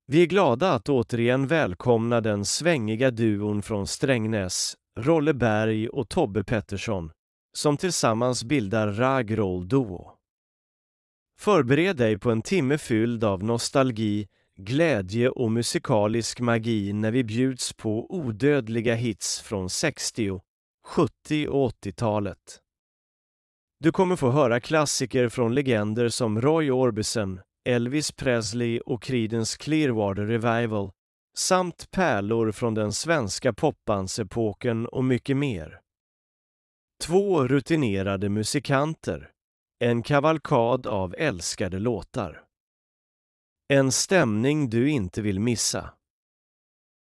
Vi är glada att återigen välkomna den svängiga duon från Strängnäs, Rolle Berg och Tobbe Pettersson, som tillsammans bildar Ragroll Duo. Förbered dig på en timme fylld av nostalgi, glädje och musikalisk magi när vi bjuds på odödliga hits från 60-, 70- och 80-talet. Du kommer få höra klassiker från legender som Roy Orbison, Elvis Presley och Creedence Clearwater Revival, samt pärlor från den svenska popbandsepoken och mycket mer. Två rutinerade musikanter, en kavalkad av älskade låtar. En stämning du inte vill missa.